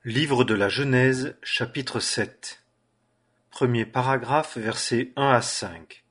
Livre de la Genèse, chapitre 7. Premier paragraphe, versets 1 à 5.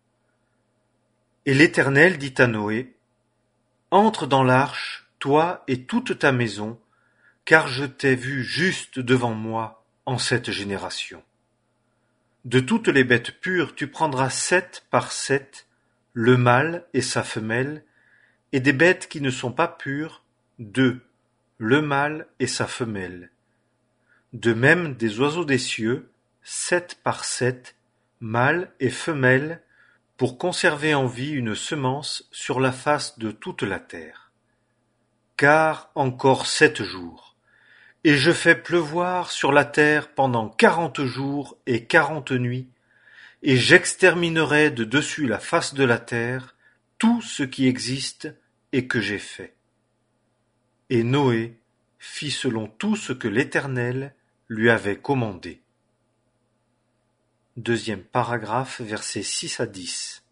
Et l'Éternel dit à Noé: Entre dans l'arche, toi et toute ta maison, car je t'ai vu juste devant moi en cette génération. De toutes les bêtes pures, tu prendras 7 par 7, le mâle et sa femelle, et des bêtes qui ne sont pas pures, 2, le mâle et sa femelle. De même des oiseaux des cieux, 7 par 7, mâles et femelles, pour conserver en vie une semence sur la face de toute la terre. Car encore 7 jours, et je fais pleuvoir sur la terre pendant 40 jours et 40 nuits, et j'exterminerai de dessus la face de la terre tout ce qui existe et que j'ai fait. Et Noé fit selon tout ce que l'Éternel lui avait commandé. Deuxième paragraphe, versets 6 à 10.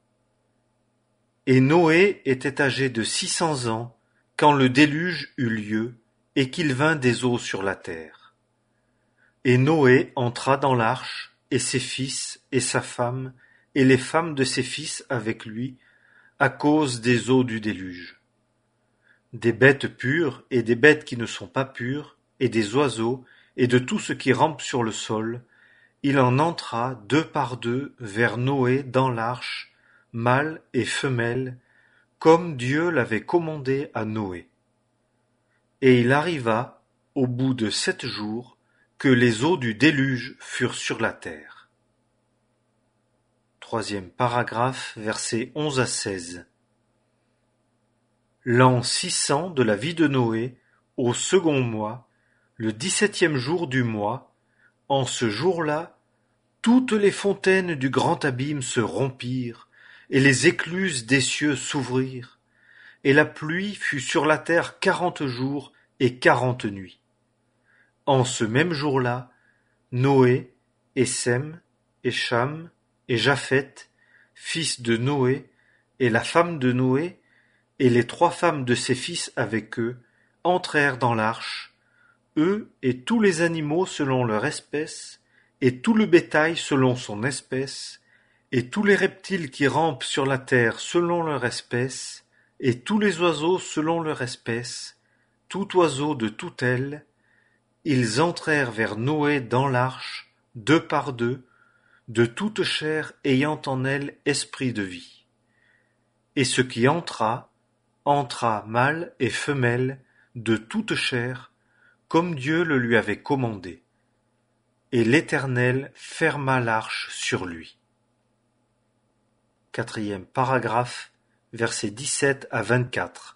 Et Noé était âgé de 600 ans quand le déluge eut lieu et qu'il vint des eaux sur la terre. Et Noé entra dans l'arche, et ses fils, et sa femme, et les femmes de ses fils avec lui, à cause des eaux du déluge. Des bêtes pures et des bêtes qui ne sont pas pures, et des oiseaux, et de tout ce qui rampe sur le sol, il en entra 2 par 2 vers Noé dans l'arche, mâle et femelle, comme Dieu l'avait commandé à Noé. Et il arriva, au bout de 7 jours, que les eaux du déluge furent sur la terre. Troisième paragraphe, versets 11 à 16. L'an 600 de la vie de Noé, au second mois, le 17e jour du mois, en ce jour-là, toutes les fontaines du grand abîme se rompirent, et les écluses des cieux s'ouvrirent, et la pluie fut sur la terre 40 jours et 40 nuits. En ce même jour-là, Noé, et Sem, et Cham, et Japheth, fils de Noé, et la femme de Noé, et les 3 femmes de ses fils avec eux, entrèrent dans l'arche, eux et tous les animaux selon leur espèce, et tout le bétail selon son espèce, et tous les reptiles qui rampent sur la terre selon leur espèce, et tous les oiseaux selon leur espèce, tout oiseau de toute aile, ils entrèrent vers Noé dans l'arche, 2 par 2, de toute chair ayant en elle esprit de vie. Et ce qui entra mâle et femelle, de toute chair, comme Dieu le lui avait commandé. Et l'Éternel ferma l'arche sur lui. Quatrième paragraphe, versets 17 à 24.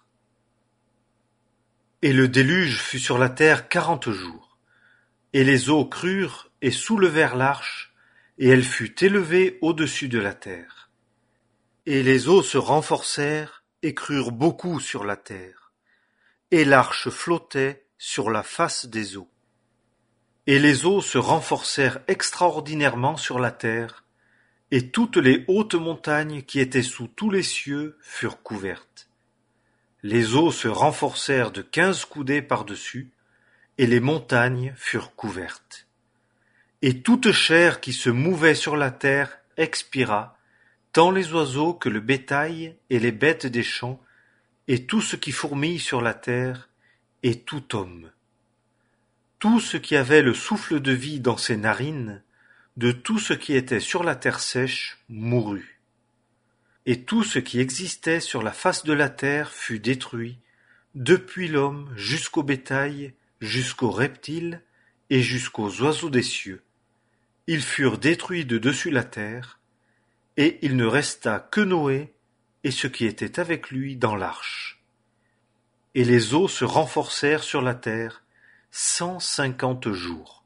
Et le déluge fut sur la terre 40 jours. Et les eaux crurent et soulevèrent l'arche, et elle fut élevée au-dessus de la terre. Et les eaux se renforcèrent et crurent beaucoup sur la terre. Et l'arche flottait sur la face des eaux. Et les eaux se renforcèrent extraordinairement sur la terre, et toutes les hautes montagnes qui étaient sous tous les cieux furent couvertes. Les eaux se renforcèrent de 15 coudées par-dessus, et les montagnes furent couvertes. Et toute chair qui se mouvait sur la terre expira, tant les oiseaux que le bétail et les bêtes des champs, et tout ce qui fourmille sur la terre, et tout homme. Tout ce qui avait le souffle de vie dans ses narines, de tout ce qui était sur la terre sèche, mourut. Et tout ce qui existait sur la face de la terre fut détruit, depuis l'homme jusqu'au bétail, jusqu'aux reptiles et jusqu'aux oiseaux des cieux. Ils furent détruits de dessus la terre, et il ne resta que Noé et ce qui était avec lui dans l'arche. Et les eaux se renforcèrent sur la terre 150 jours.